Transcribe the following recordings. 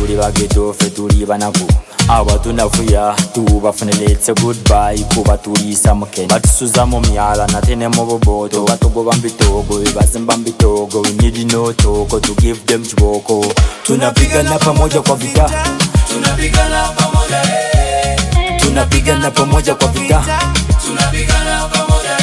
tuli bageto fe tuli banaku aba tunafuya tubafunele it's a goodbye kuba tulisa mukene batusuza mu myala natene mu boboto batogoba mbitogo bazimba mbitogo we need no toko to give them chiboko tunapigana pamoja kwa vita tunapigana pamoja tunapigana pamoja kwa vita tunapigana pamoja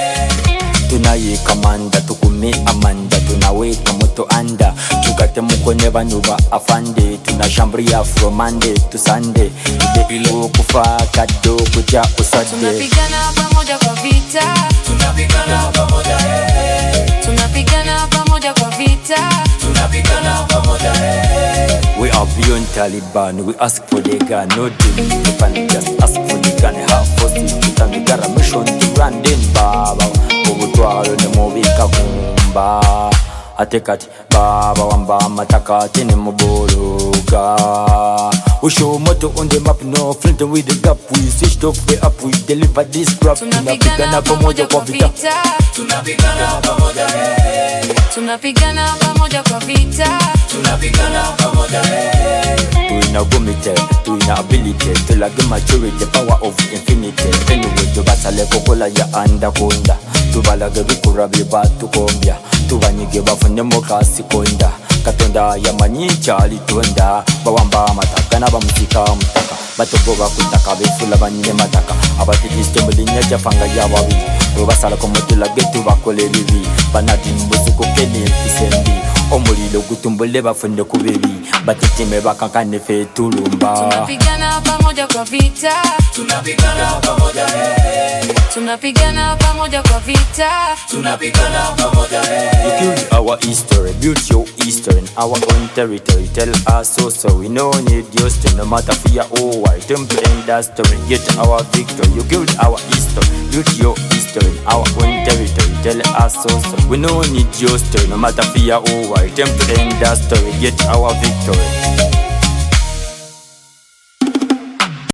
tunaye kamanda tukume amanda tunaweka moto anda tukate mukone banyuba afande tunashambria from Monday to Sunday ilo kufa kado kuja usade tunapigana pamoja kwa vita tunapigana pamoja tunapigana pamoja kwa vita tunapigana pamoja we are beyond Taliban we ask for the gun no deal if just ask for the gun how for it and got a mission to run in baba ubutwalo ne mubika kumba atekati baba wamba mataka tene mubuluga we show moto on the map no flint with the gap we switched off way up we deliver this crap tunapigana pamoja kwa vita tunapigana pamoja tunapigana pamoja kwa vita tunapigana pamoja tuina gomite tuina ability to like maturity power of infinity anyway to batale kokola ya anaconda tubalaga bikurabi batukombya tubanyige bafune mokasi konda katonda yamanyicha alitonda bawamba mataka nabamutika mutaka batogoba kutaka befula banyine mataka abatigiste mulinya jafanga yababi basala komotula getu bakole bibi banati mbuzuko kene kisembi omulilo gutumbule bafunde kubibi batitime bakankane fe tulumba tunapigana pamoja kwa vita tunapigana pamoja tunapigana pamoja kwa vita tunapigana pamoja you killed our history built your history in our own territory tell us so we no need your story no matter fear or why time to end that story get our victory you killed our history built your history in our own territory tell us so we no need your story no matter fear or why time to end that story get our victory